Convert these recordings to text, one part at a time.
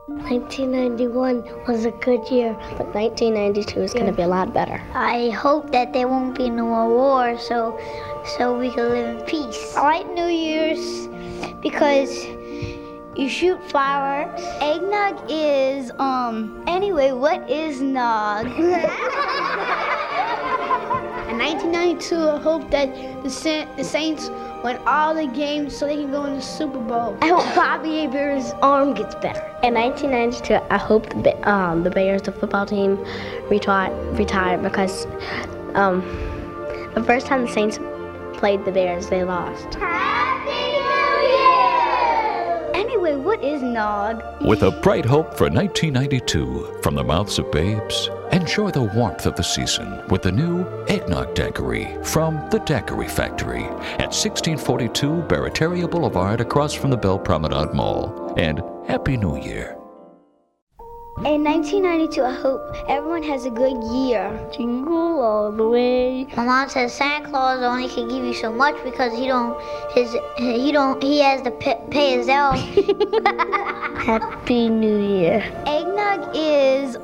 1991 was a good year, but 1992 is going to be a lot better. I hope that there won't be no more war, so we can live in peace. I like New Year's because you shoot fireworks. Eggnog is, anyway, what is nog? In 1992, I hope that the Saints win all the games so they can go in the Super Bowl. I hope Bobby Abe's arm gets better. In 1992, I hope the Bears, the football team, retired because the first time the Saints played the Bears, they lost. Happy New Year! Anyway, what is nog? With a bright hope for 1992 from the mouths of babes, enjoy the warmth of the season with the new Eggnog Daiquiri from the Daiquiri Factory at 1642 Barataria Boulevard across from the Belle Promenade Mall. And Happy New Year. In 1992, I hope everyone has a good year. Jingle all the way. My mom says Santa Claus only can give you so much because he has to pay his elves. Happy New Year. Eggnog is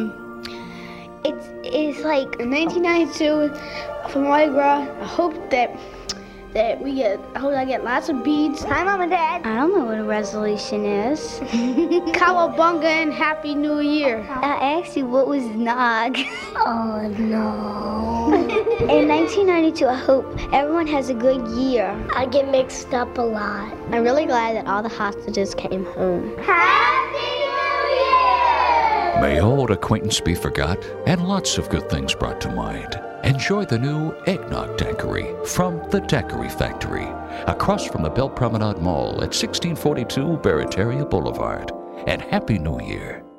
it's like In 1992, for Mardi Gras, I hope I get lots of beads. Hi, Mom and Dad. I don't know what a resolution is. Cowabunga and Happy New Year. I asked you what was nog. Oh no. In 1992, I hope everyone has a good year. I get mixed up a lot. I'm really glad that all the hostages came home. Happy New Year! May old acquaintance be forgot and lots of good things brought to mind. Enjoy the new Eggnog Daiquiri from the Daiquiri Factory across from the Belle Promenade Mall at 1642 Barataria Boulevard. And Happy New Year.